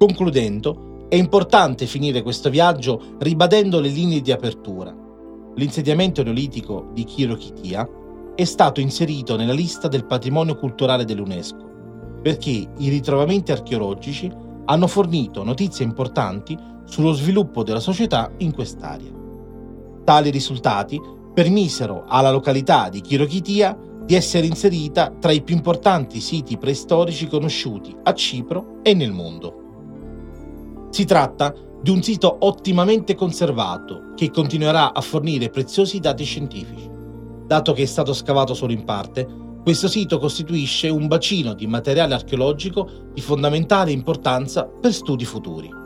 Concludendo, è importante finire questo viaggio ribadendo le linee di apertura. L'insediamento neolitico di Kirokitia è stato inserito nella lista del patrimonio culturale dell'UNESCO perché i ritrovamenti archeologici hanno fornito notizie importanti sullo sviluppo della società in quest'area. Tali risultati permisero alla località di Kirokitia di essere inserita tra i più importanti siti preistorici conosciuti a Cipro e nel mondo. Si tratta di un sito ottimamente conservato che continuerà a fornire preziosi dati scientifici. Dato che è stato scavato solo in parte, questo sito costituisce un bacino di materiale archeologico di fondamentale importanza per studi futuri.